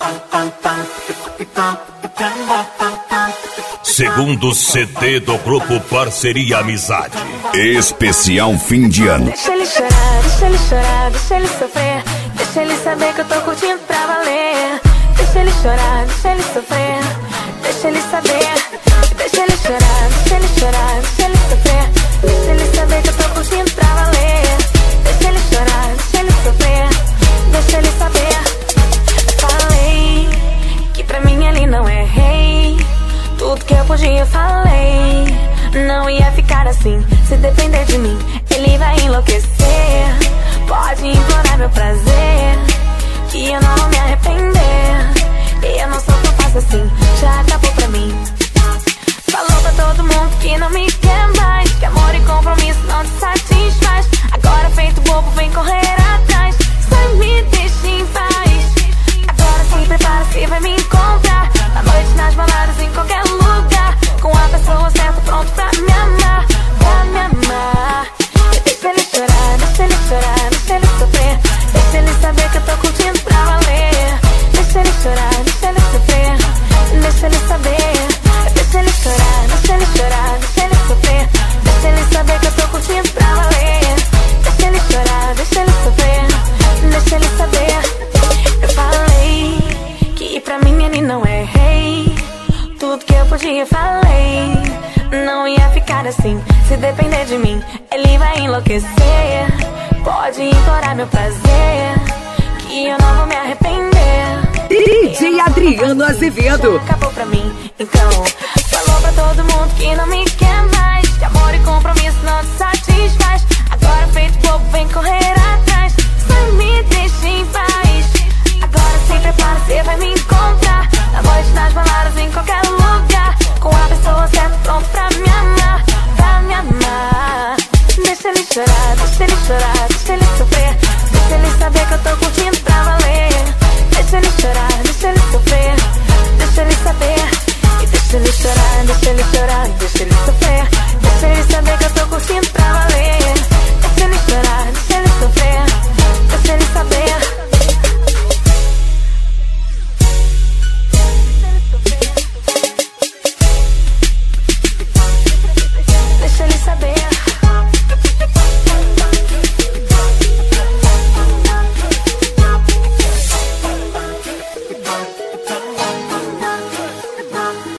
Segundo CD do grupo Parceria Amizade. Especial fim de ano. Deixa ele chorar, deixa ele chorar, deixa ele sofrer. Deixa ele saber que eu tô curtindo pra valer. Deixa ele chorar, deixa ele sofrer. Deixa ele saber. Deixa ele chorar, deixa ele chorar, deixa ele sofrer. Deixa ele saber que eu tô curtindo pra valer. Deixa ele chorar, deixa ele sofrer. Deixa ele saber. Falei que pra mim ele não é rei. Tudo que eu podia eu falei. Não ia ficar assim, se depender de mim ele vai enlouquecer. Pode implorar meu prazer, que eu não vou me arrepender. E eu não sou tão fácil assim, já acabou pra mim. Falou pra todo mundo que não me quer mais, que amor e compromisso não te satisfaz. Agora feito bobo vem correr atrás, só me deixa em paz. Agora se prepara que vai me encontrar na noite, nas baladas, em qualquer lugar, com a pessoa certa pronto pra me amar, pra me amar. Deixa ele chorar, deixa ele chorar, deixa ele sofrer. Deixa ele saber que eu tô curtindo pra valer. Deixa ele chorar, deixa ele sofrer. Deixa ele saber. Deixa ele chorar, deixa ele chorar, deixa ele sofrer. Deixa ele saber que eu tô curtindo pra valer. Deixa ele chorar, deixa ele sofrer. Deixa ele saber. Eu falei que pra mim ele não é rei. Tudo que eu podia eu falei. Não ia ficar assim, se depender de mim ele vai enlouquecer. Pode implorar meu prazer, que eu não vou me arrepender. DJ Adriano Azevedo. Acabou pra mim, então falou pra todo mundo que não me quer mais, que amor e compromisso não te satisfaz. Agora feito bobo vem correr atrás, só me deixa em paz. Agora se prepara, cê vai me encontrar na noite, nas baladas, em qualquer lugar, com a pessoa certa pronto pra me amar, pra me amar. Deixa ele chorar, deixa ele chorar, deixa ele sofrer. Deixa ele saber que eu tô curtindo pra valer. Deixa ele chorar, deixa ele sofrer. Deixa ele saber. E deixa ele chorar, deixa ele chorar, deixa ele sofrer.